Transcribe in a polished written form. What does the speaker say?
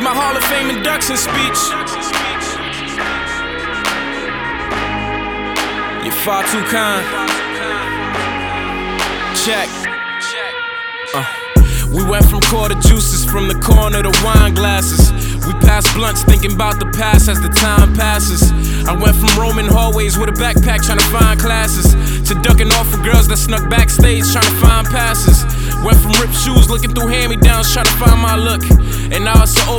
my Hall of Fame induction speech. You're far too kind. Check. We went from quarter juices, from the corner to wine glasses. We passed blunts, thinking about the past as the time passes. I went from roaming hallways with a backpack trying to find classes, to ducking off for girls that snuck backstage trying to find passes. Went from ripped shoes looking through hand-me-downs trying to find my look, and now it's an